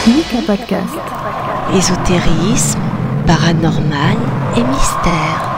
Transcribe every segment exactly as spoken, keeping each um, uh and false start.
Wicca Podcast. Ésotérisme, paranormal et mystère.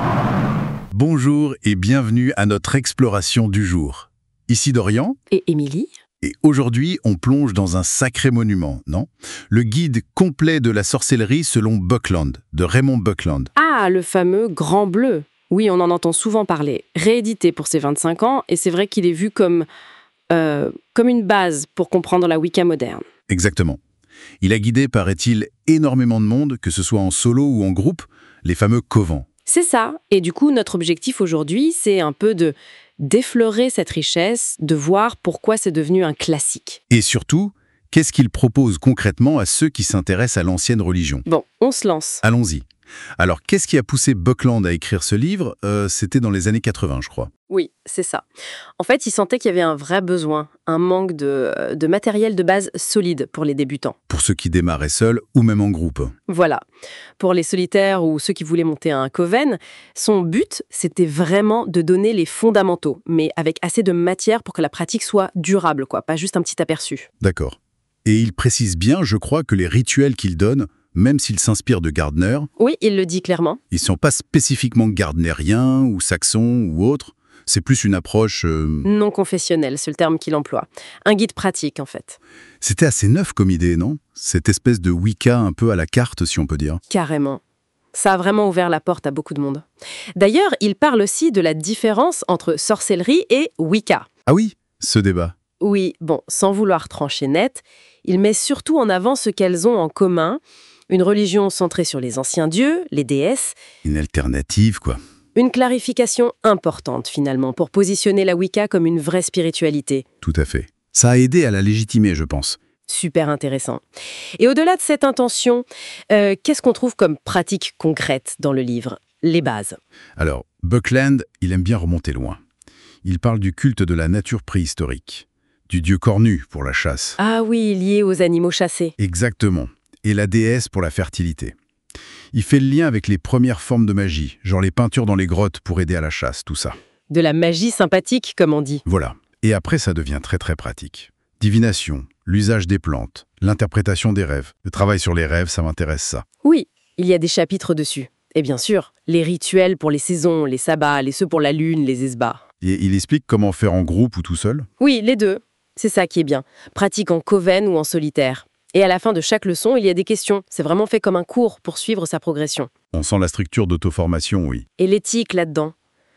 Bonjour et bienvenue à notre exploration du jour. Ici Dorian. Et Émilie. Et aujourd'hui, on plonge dans un sacré monument, non? Le guide complet de la sorcellerie selon Buckland, de Raymond Buckland. Ah, le fameux Grand Bleu. Oui, on en entend souvent parler. Réédité pour ses vingt-cinq ans, et c'est vrai qu'il est vu comme, euh, comme une base pour comprendre la Wicca moderne. Exactement. Il a guidé, paraît-il, énormément de monde, que ce soit en solo ou en groupe, les fameux covens. C'est ça. Et du coup, notre objectif aujourd'hui, c'est un peu de d'effleurer cette richesse, de voir pourquoi c'est devenu un classique. Et surtout, qu'est-ce qu'il propose concrètement à ceux qui s'intéressent à l'ancienne religion? Bon, on se lance. Allons-y. Alors, qu'est-ce qui a poussé Buckland à écrire ce livre? euh, C'était dans les années quatre-vingts, je crois. Oui, c'est ça. En fait, il sentait qu'il y avait un vrai besoin, un manque de, de matériel de base solide pour les débutants. Pour ceux qui démarraient seuls ou même en groupe. Voilà. Pour les solitaires ou ceux qui voulaient monter un coven, son but, c'était vraiment de donner les fondamentaux, mais avec assez de matière pour que la pratique soit durable, quoi, pas juste un petit aperçu. D'accord. Et il précise bien, je crois, que les rituels qu'il donne, même s'il s'inspire de Gardner, Oui, il le dit clairement. ils ne sont pas spécifiquement gardnériens ou saxons ou autres. C'est plus une approche... euh, Non confessionnel, c'est le terme qu'il emploie. Un guide pratique, en fait. C'était assez neuf comme idée, non? Cette espèce de Wicca un peu à la carte, si on peut dire. Carrément. Ça a vraiment ouvert la porte à beaucoup de monde. D'ailleurs, il parle aussi de la différence entre sorcellerie et Wicca. Ah oui, ce débat. Oui, bon, sans vouloir trancher net, il met surtout en avant ce qu'elles ont en commun. Une religion centrée sur les anciens dieux, les déesses. Une alternative, quoi. Une clarification importante, finalement, pour positionner la Wicca comme une vraie spiritualité. Tout à fait. Ça a aidé à la légitimer, je pense. Super intéressant. Et au-delà de cette intention, euh, qu'est-ce qu'on trouve comme pratique concrète dans le livre? Les bases. Alors, Buckland, il aime bien remonter loin. Il parle du culte de la nature préhistorique, du dieu cornu pour la chasse. Ah oui, lié aux animaux chassés. Exactement. Et la déesse pour la fertilité. Il fait le lien avec les premières formes de magie, genre les peintures dans les grottes pour aider à la chasse, tout ça. De la magie sympathique, comme on dit. Voilà. Et après, ça devient très très pratique. Divination, l'usage des plantes, l'interprétation des rêves. Le travail sur les rêves, ça m'intéresse ça. Oui, il y a des chapitres dessus. Et bien sûr, les rituels pour les saisons, les sabbats, les ceux pour la lune, les esbats. Et il explique comment faire en groupe ou tout seul. Oui, les deux. C'est ça qui est bien. Pratique en coven ou en solitaire. Et à la fin de chaque leçon, il y a des questions. C'est vraiment fait comme un cours pour suivre sa progression. On sent la structure d'auto-formation, oui. Et l'éthique là-dedans.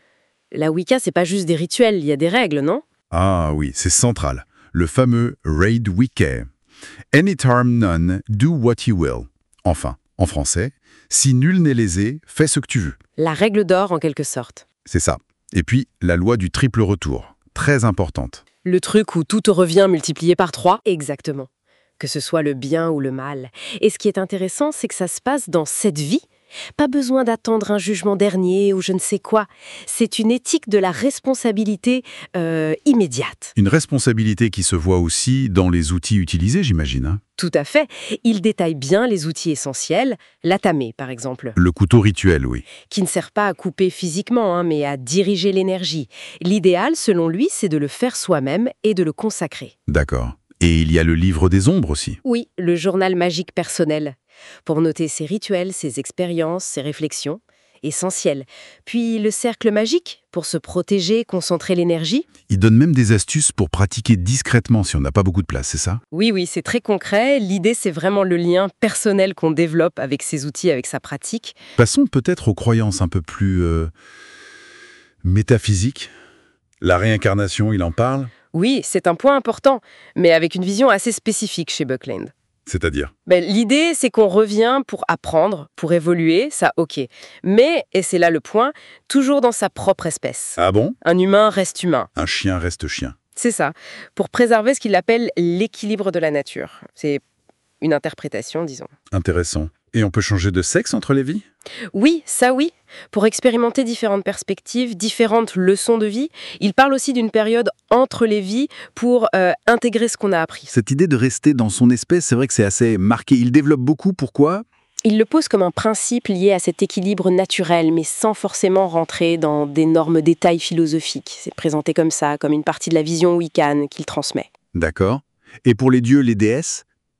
La Wicca, c'est pas juste des rituels, il y a des règles, non? Ah oui, c'est central. Le fameux Raid Wicca. Any harm none, do what you will. Enfin, en français, si nul n'est lésé, fais ce que tu veux. La règle d'or, en quelque sorte. C'est ça. Et puis, la loi du triple retour. Très importante. Le truc où tout te revient multiplié par trois. Exactement. Que ce soit le bien ou le mal. Et ce qui est intéressant, c'est que ça se passe dans cette vie. Pas besoin d'attendre un jugement dernier ou je ne sais quoi. C'est une éthique de la responsabilité euh, immédiate. Une responsabilité qui se voit aussi dans les outils utilisés, j'imagine. Hein. Tout à fait. Il détaille bien les outils essentiels, l'atamé par exemple, Le couteau rituel, oui. qui ne sert pas à couper physiquement, hein, mais à diriger l'énergie. L'idéal, selon lui, c'est de le faire soi-même et de le consacrer. D'accord. Et il y a le livre des ombres aussi. Oui, le journal magique personnel, pour noter ses rituels, ses expériences, ses réflexions, essentielles. Puis le cercle magique, pour se protéger, concentrer l'énergie. Il donne même des astuces pour pratiquer discrètement si on n'a pas beaucoup de place, c'est ça? Oui, oui, c'est très concret. L'idée, c'est vraiment le lien personnel qu'on développe avec ses outils, avec sa pratique. Passons peut-être aux croyances un peu plus euh, métaphysiques. La réincarnation, il en parle? Oui, c'est un point important, mais avec une vision assez spécifique chez Buckland. C'est-à-dire? Ben, l'idée, c'est qu'on revient pour apprendre, pour évoluer, ça ok. Mais, et c'est là le point, toujours dans sa propre espèce. Ah bon? Un humain reste humain. Un chien reste chien. C'est ça, pour préserver ce qu'il appelle l'équilibre de la nature. C'est une interprétation, disons. Intéressant. Et on peut changer de sexe entre les vies? Oui, ça oui. Pour expérimenter différentes perspectives, différentes leçons de vie, il parle aussi d'une période entre les vies pour euh, intégrer ce qu'on a appris. Cette idée de rester dans son espèce, c'est vrai que c'est assez marqué. Il développe beaucoup. Pourquoi? Il le pose comme un principe lié à cet équilibre naturel, mais sans forcément rentrer dans d'énormes détails philosophiques. C'est présenté comme ça, comme une partie de la vision wiccan qu'il transmet. D'accord. Et pour les dieux, les déesses?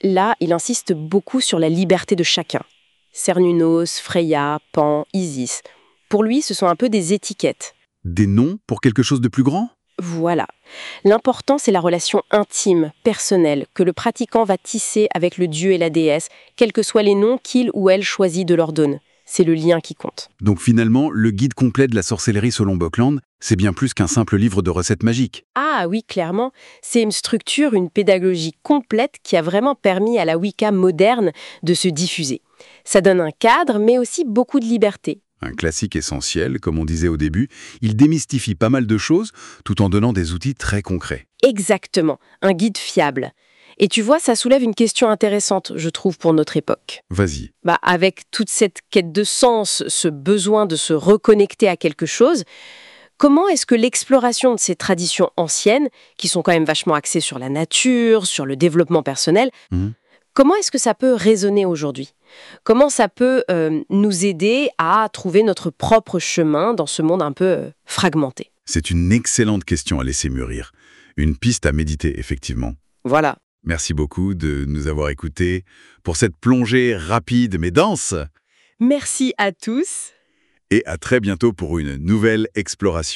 Là, il insiste beaucoup sur la liberté de chacun. Cernunnos, Freya, Pan, Isis. Pour lui, ce sont un peu des étiquettes. Des noms pour quelque chose de plus grand ? Voilà. L'important, c'est la relation intime, personnelle, que le pratiquant va tisser avec le dieu et la déesse, quels que soient les noms qu'il ou elle choisit de leur donner. C'est le lien qui compte. Donc finalement, le guide complet de la sorcellerie selon Buckland, c'est bien plus qu'un simple livre de recettes magiques. Ah oui, clairement, c'est une structure, une pédagogie complète qui a vraiment permis à la Wicca moderne de se diffuser. Ça donne un cadre, mais aussi beaucoup de liberté. Un classique essentiel, comme on disait au début, il démystifie pas mal de choses tout en donnant des outils très concrets. Exactement, un guide fiable. Et tu vois, ça soulève une question intéressante, je trouve, pour notre époque. Vas-y. Bah, avec toute cette quête de sens, ce besoin de se reconnecter à quelque chose, comment est-ce que l'exploration de ces traditions anciennes, qui sont quand même vachement axées sur la nature, sur le développement personnel, Mmh. comment est-ce que ça peut résonner aujourd'hui ? Comment ça peut euh, nous aider à trouver notre propre chemin dans ce monde un peu euh, fragmenté ? C'est une excellente question à laisser mûrir. Une piste à méditer, effectivement. Voilà. Merci beaucoup de nous avoir écoutés pour cette plongée rapide mais dense. Merci à tous. Et à très bientôt pour une nouvelle exploration.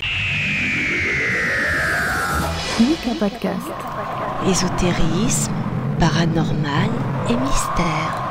Wicca Podcast. Ésotérisme, paranormal et mystère.